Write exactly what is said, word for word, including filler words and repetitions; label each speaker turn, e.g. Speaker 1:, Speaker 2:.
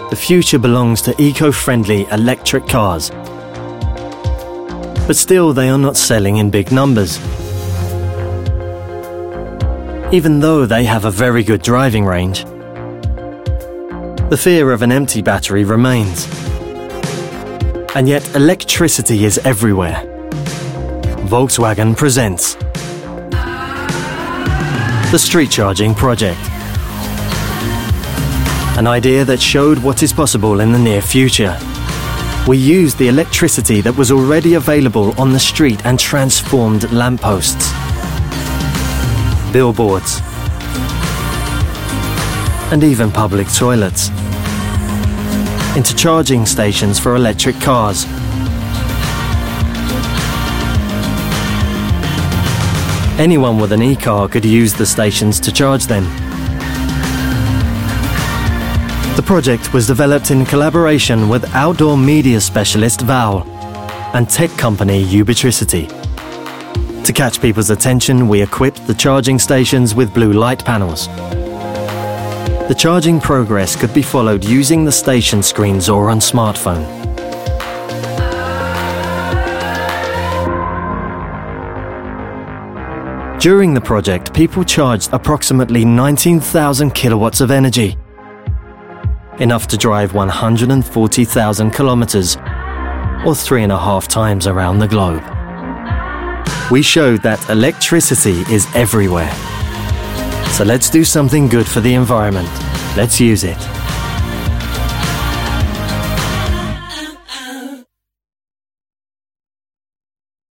Speaker 1: The future belongs to eco-friendly electric cars. But still, they are not selling in big numbers. Even though they have a very good driving range, the fear of an empty battery remains. And yet electricity is everywhere. Volkswagen presents the Street Charging Project. An idea that showed what is possible in the near future. We used the electricity that was already available on the street and transformed lampposts, billboards, and even public toilets into charging stations for electric cars. Anyone with an e-car could use the stations to charge them. The project was developed in collaboration with outdoor media specialist Val and tech company Ubitricity. To catch people's attention, we equipped the charging stations with blue light panels. The charging progress could be followed using the station screens or on smartphone. During the project, people charged approximately nineteen thousand kilowatts of energy, enough to drive one hundred forty thousand kilometers, or three and a half times around the globe. We showed that electricity is everywhere. So let's do something good for the environment. Let's use it.